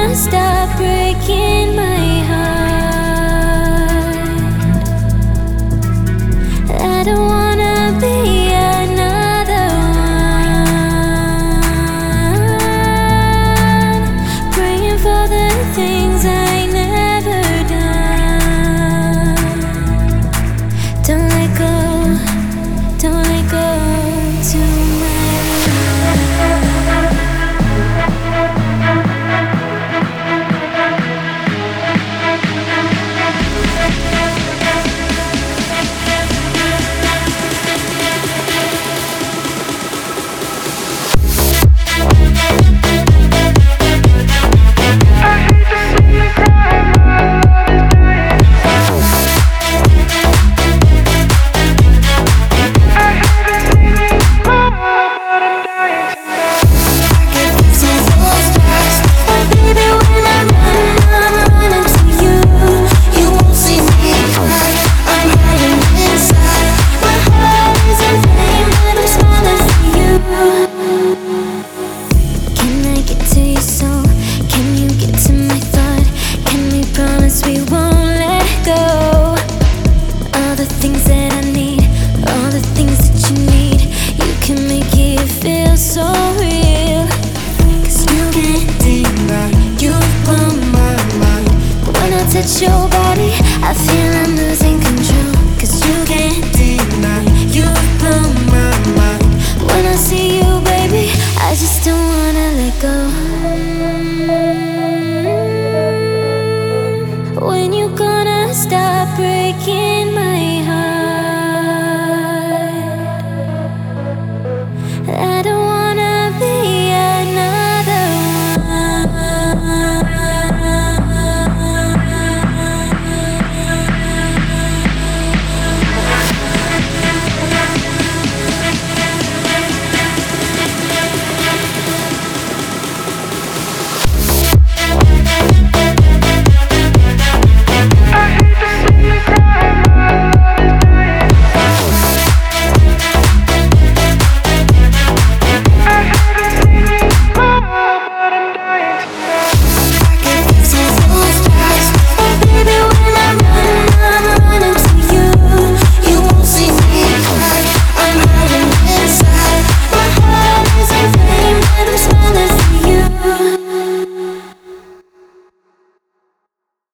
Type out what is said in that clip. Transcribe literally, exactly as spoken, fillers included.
wanna stop breaking my heart. I don't wanna be another one, praying for the things I never done. Don't let go, don't let go tonight. We won't let go. All the things that I need, all the things that you need, you can make it feel so real. Cause you can't deny, you blow my mind. When I touch your body, I feel I'm losing control. Cause you can't deny, you blow my mind. When I see you, baby, I just don't wanna let go.